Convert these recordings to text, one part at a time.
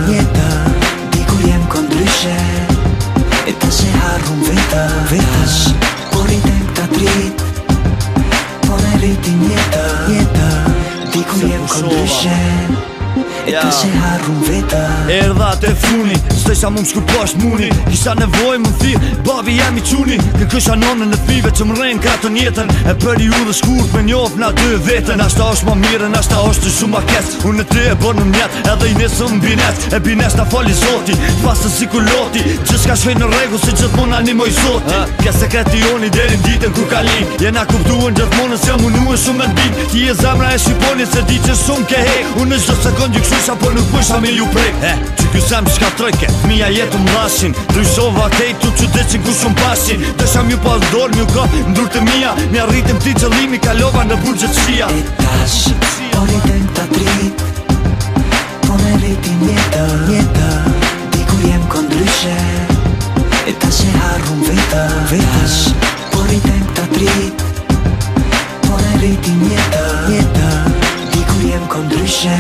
jeta dikur jem kondryshe e ta se harrum vetash po rritem ta trit po ne rritin jeta dikur jem kondryshe e ta se harrum vetash Erdha te funi, s'desha mu m'shku pash muni Kisha nevoj më thirë, babi jemi quni Kërkësha nonën e five që m'rejnë kratën jetën E periudhë shkurt me njof na dy vetën Ashta është ma mirën, ashta është të shumë akes Unë e ty e bërë në mjet, edhe i nesë më bines E bines na fali zoti, pasë si kuloti Që shka shvej në regu si gjithmon animoj zoti Kja sekreti joni derin ditën kur kalin Jena kuptuën gjithmonën se munuen shumë e t'bin Ti e zemra e shqiponi se di që shumë ke hej Unë në gjithë sekund gjykshusha po nuk pusha me ju prej Që kysem qka trojke, mija jetu m'dhashin Drysova kejtu që deqin ku shumë pashin Dësha m'ju pas dorë m'ju ka ndur të mija Mi arritim ti qëllimi kalova në burgjët shia E tash, po rritem ta trit po ne rritin jeta dikur jem kondryshe e ta se harrum vetash po rritem ta trit po ne rritin jeta dikur jem kondryshe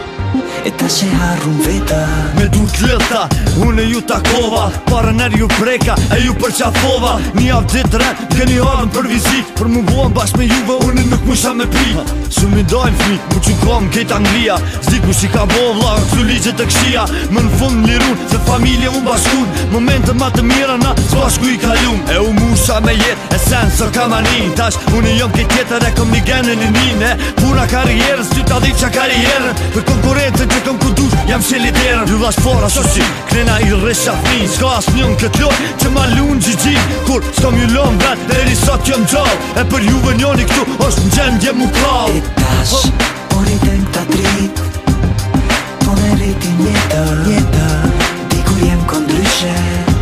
e ta se harrum vetash Me du t'lëta, unë e ju takova Para nërë ju preka, e ju përqafova Një avë ditë rrët, keni ardhën për vizit Për mu bohen bashkë me juve, unë nuk musha me pri Shumë i dojnë fmi, mu që kom kejt Anglia Zdi ku shi ka bo vla, këtu ligjet të kshia Më në fund lirun, se familje unë bashkun Momente ma të mira na, s'bashku i kalum E u musha me jet, e sen së kam anin Tash, unë jom kejt tjetër e kom një genën e nine Pura karierës, ty ta dhit qa karierën Për konkurencën që kom ku dush, jam sheliterën Ju dhash fora, shoshi, knena i rresha fmin Ska as njën këtë loj, që ma lunë gjigjin Kur s'kom ju lon vet, deri sot jom gjall E për juve njoni këtu, është në gjendje mu krall E tash, po rritem ta trit po ne rritin jeta dikur jem kondryshe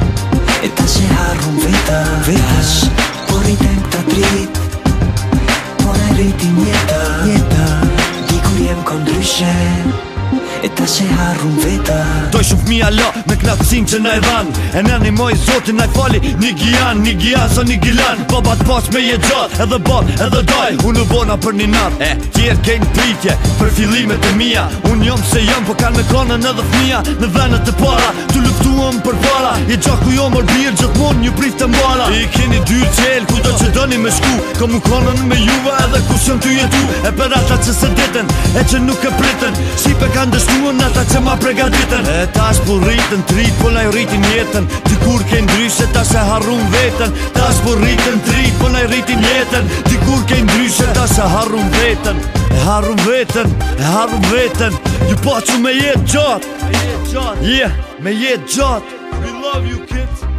e ta se harrum vetash po rritem ta trit po ne rritin jeta dikur jem kondryshe e ta se harrum vetash Doj shumë fmija la me knatësin që na i dhan E në një moj zotin na i fali një gian sa një gilan Babat pas me je gjat edhe bat edhe daj Unë u bona për një nat Tjerë kejnë pritje për fillimet e mija Unë jom se jom po kanë me konën edhe fmija Në venet e para tu luftuam për para Je gjaku jo mër birë gjithmon një prift të mbala I keni dyrë qelë ku do që dëni me shku Kom u konën me juve edhe ku shëm ty jetu E për ata që se ditën e që nuk e pritën Shqipe kanë dështuën ata që ma pregaditën E tash po rritën trit po na i rritin jetën Ti kur ke ndryshe tash e harrum vetën Tash po rritën trit po na i rritin jetën Ti kur ke ndryshe tash e harrum vetën E harrum vetën, e harrum vetën Ju pa që me jetë gjatë Yeah, me jetë gjatë We love you kids